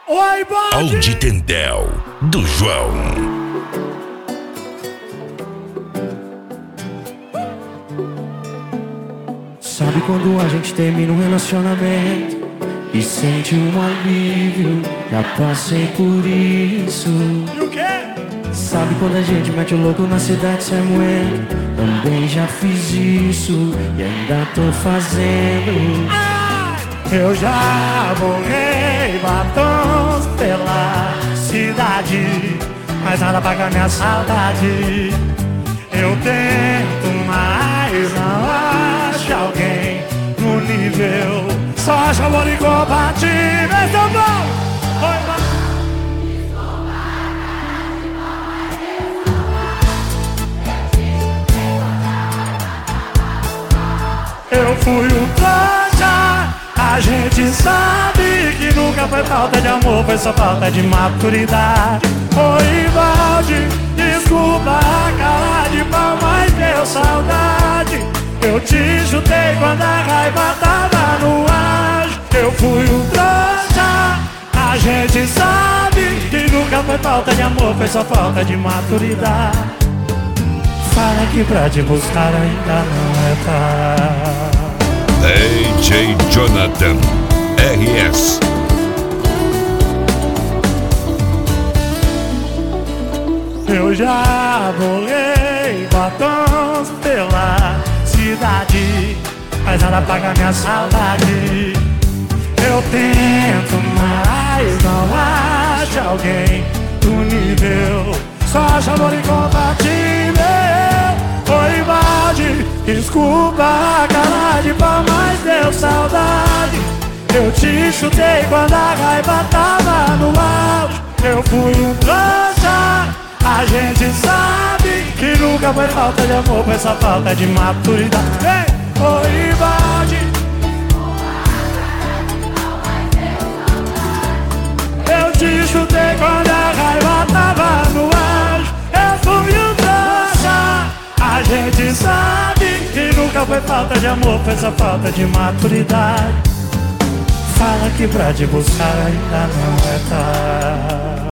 Oi, bode! Audi Tendel, do João. Sabe quando a gente termina um relacionamento e sente um alívio? Já passei por isso. E o quê? Sabe quando a gente mete o louco na cidade sem moeda? Também já fiz isso e ainda tô fazendo. Eu já borrei batons pela cidade, mas nada apaga minha saudade. Eu tento, mas não acho alguém no nível. Só acho amor incompatível. Então bom! Oi, eu fui um trouxa. A gente sabe que nunca foi falta de amor, foi só falta de maturidade. Oi, Valde, desculpa a cara de pau, mas deu saudade. Eu te chutei quando a raiva tava no ar. Eu fui um trouxa. A gente sabe que nunca foi falta de amor, foi só falta de maturidade. Fala que pra te buscar ainda não é tarde. DJ Jonathan RS. Eu já borrei batons pela cidade, mas nada apaga minha saudade. Eu tento, mas não acho alguém do nível. Só acho amor incompatível. Oi, Valde, desculpa a cara de pau, mas deu saudade. Eu te chutei quando a raiva tava no auge. Eu fui um trouxa. A gente sabe que nunca foi falta de amor, foi só falta de maturidade. Ei, oi, Valde, eu te chutei quando a raiva tava no auge. Eu fui um trouxa. A gente sabe que nunca foi falta de amor, foi só falta de maturidade. Fala que pra te buscar ainda não é tarde.